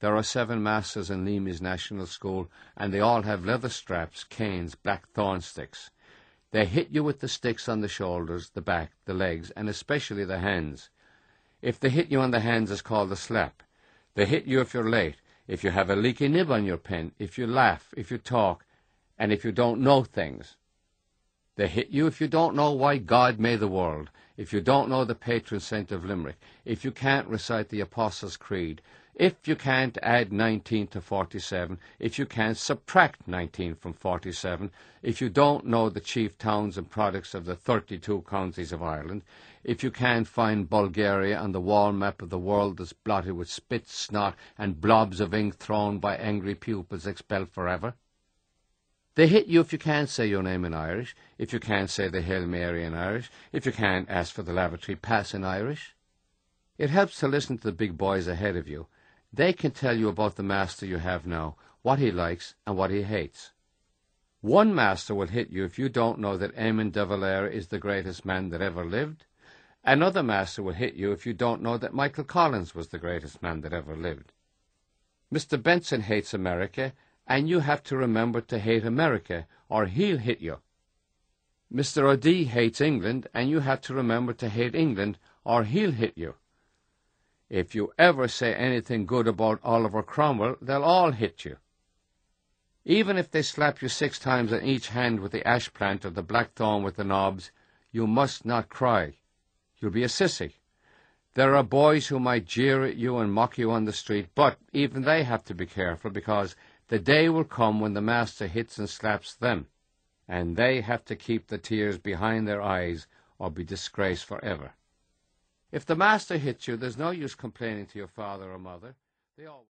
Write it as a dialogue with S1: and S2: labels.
S1: There are 7 masters in Leamy's National School, and they all have leather straps, canes, black thorn sticks. They hit you with the sticks on the shoulders, the back, the legs, and especially the hands. If they hit you on the hands, it's called a slap. They hit you if you're late, if you have a leaky nib on your pen, if you laugh, if you talk, and if you don't know things. They hit you if you don't know why God made the world, if you don't know the patron saint of Limerick, if you can't recite the Apostles' Creed, if you can't add 19 to 47, if you can't subtract 19 from 47, if you don't know the chief towns and products of the 32 counties of Ireland, if you can't find Bulgaria on the wall map of the world that's blotted with spit, snot, and blobs of ink thrown by angry pupils expelled forever. They hit you if you can't say your name in Irish, if you can't say the Hail Mary in Irish, if you can't ask for the lavatory pass in Irish. It helps to listen to the big boys ahead of you. They can tell you about the master you have now, what he likes and what he hates. One master will hit you if you don't know that Eamon de Valera is the greatest man that ever lived. Another master will hit you if you don't know that Michael Collins was the greatest man that ever lived. Mr. Benson hates America, and you have to remember to hate America, or he'll hit you. Mr. O'D hates England, and you have to remember to hate England, or he'll hit you. If you ever say anything good about Oliver Cromwell, they'll all hit you. Even if they slap you 6 times on each hand with the ash plant or the blackthorn with the knobs, you must not cry. You'll be a sissy. There are boys who might jeer at you and mock you on the street, but even they have to be careful, because the day will come when the master hits and slaps them, and they have to keep the tears behind their eyes or be disgraced forever. If the master hits you, there's no use complaining to your father or mother. They all